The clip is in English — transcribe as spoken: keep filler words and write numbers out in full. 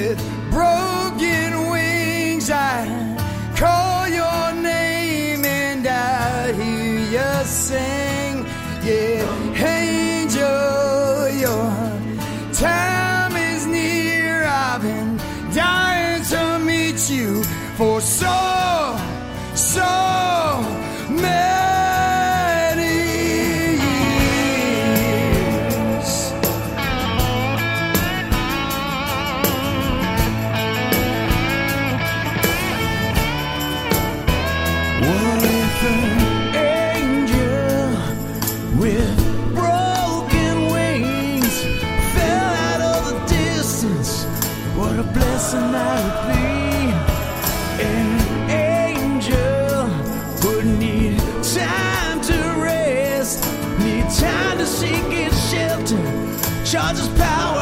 with broken wings. I call your name and I hear you sing. Yeah, angel, your time is near. I've been dying to meet you for so, so many years. What if an angel with broken wings fell out of the distance? What a blessing that would be. An angel would need time to rest, need time to seek its shelter, charge its power